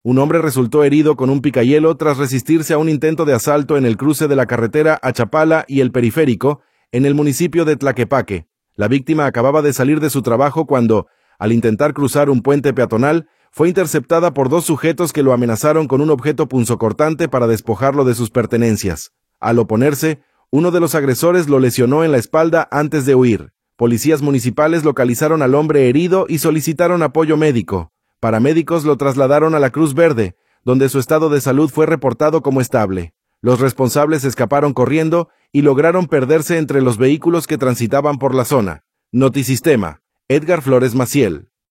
Un hombre resultó herido con un picahielo tras resistirse a un intento de asalto en el cruce de la carretera a Chapala y el Periférico, en el municipio de Tlaquepaque. La víctima acababa de salir de su trabajo cuando, al intentar cruzar un puente peatonal, fue interceptada por dos sujetos que lo amenazaron con un objeto punzocortante para despojarlo de sus pertenencias. Al oponerse, uno de los agresores lo lesionó en la espalda antes de huir. Policías municipales localizaron al hombre herido y solicitaron apoyo médico. Paramédicos lo trasladaron a la Cruz Verde, donde su estado de salud fue reportado como estable. Los responsables escaparon corriendo y lograron perderse entre los vehículos que transitaban por la zona. Notisistema. Edgar Flores Maciel.